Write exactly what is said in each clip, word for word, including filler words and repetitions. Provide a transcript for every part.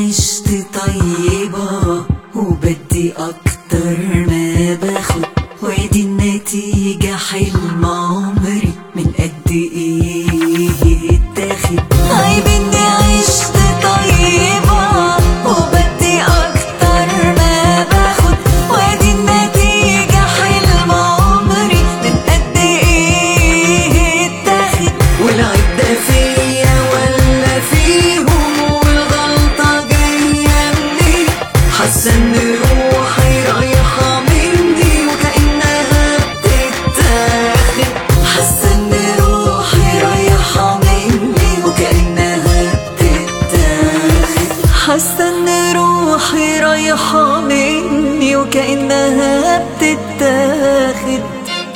عشت طيبة وبدي أكتر ما باخد، وادي النتيجة حلم عمري من قد ايه اتاخد. عيب اني عشت طيبة وبدي أكتر ما باخد، وادي النتيجة حلم عمري من قد ايه اتاخد. والعيب ده فيا ولا فيهم، والغلطة جاية مني، حاسة ان روحي رايحة مني وكأنها بتتاخد. حاسة ان روحي رايحة مني وكأنها بتتاخد. حاسة ان روحي رايحة مني وكأنها بتتاخد.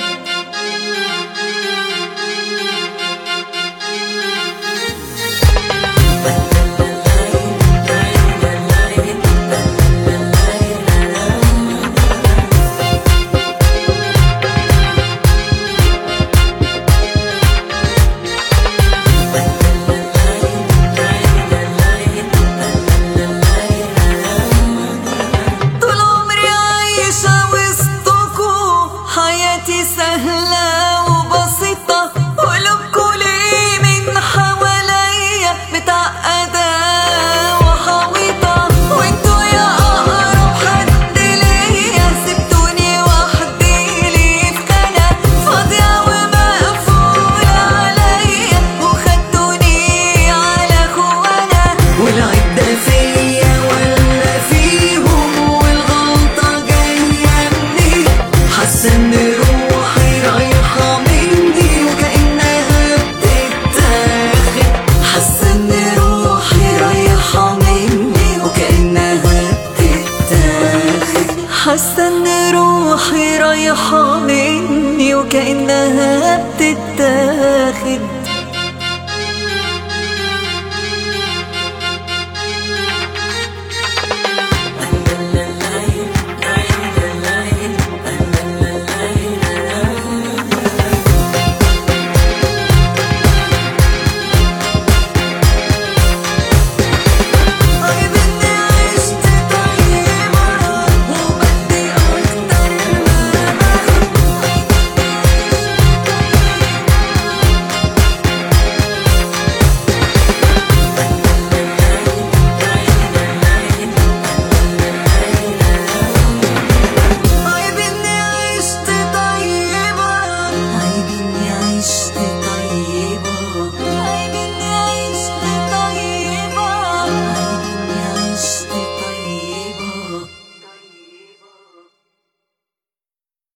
حياتي سهلة وبسيطة، قلوبكوا ليه من حواليا متعقدة وحويطة، وانتوا يا أقرب حد ليا سبتوني وحدي ليه في خانة فاضية ومقفولة عليا، وخدتوني على خوانا. والعيب ده فيا ولا فيهم، والغلطة جاية مني، حاسة ان روحي رايحة مني وكأنها بتتاخد. حاسة ان روحي رايحة مني وكأنها بتتاخد. حاسة ان روحي رايحة مني وكأنها بتتاخد.